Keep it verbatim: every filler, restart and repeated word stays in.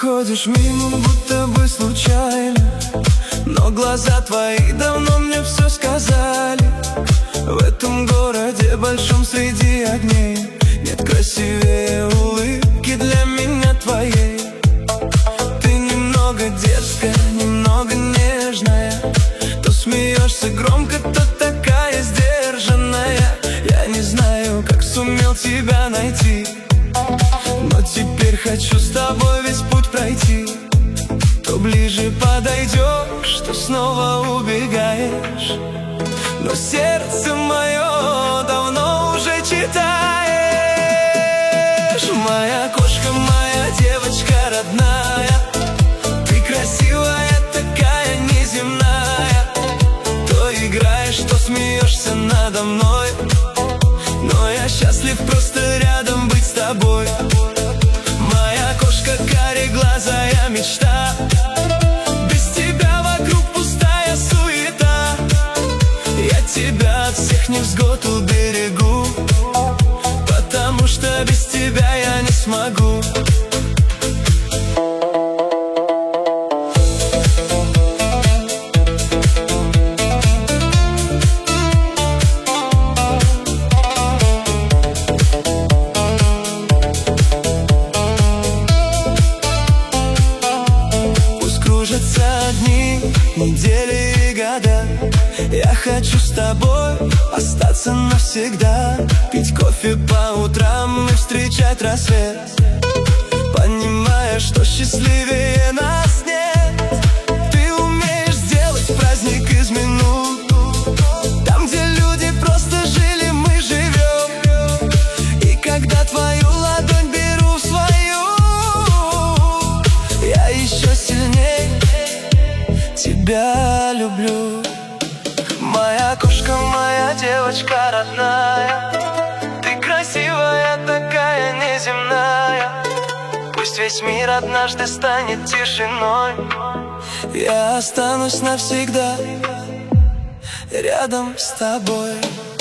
проходишь мимо, будто бы случайно, но глаза твои давно мне все сказали. В этом городе большом среди огней нет красивее улыбки для меня твоей. Ты немного дерзкая, немного нежная, то смеешься громко, то такая сдержанная. Я не знаю, как сумел тебя найти, но теперь хочу с тобой весь путь пройти. То ближе подойдешь, то снова убегаешь, но сердце мое давно уже читаешь. Моя кошка, моя девочка родная, ты красивая, такая неземная. То играешь, то смеешься надо мной, но я счастлив просто рядом быть с тобой. Моя кошка, кареглазая мечта, без тебя вокруг пустая суета. Я тебя от всех невзгод уберегу, потому что без тебя я не смогу. Дни, недели и года, я хочу с тобой остаться навсегда. Пить кофе по утрам и встречать рассвет, понимая, что счастливее нас нет. Ты умеешь сделать праздник из минут, там, где люди просто жили, мы живем. И когда твою ладонь беру в свою, я еще сильнее тебя люблю. Моя кошка, моя девочка родная, ты красивая, такая неземная. Пусть весь мир однажды станет тишиной, я останусь навсегда рядом с тобой.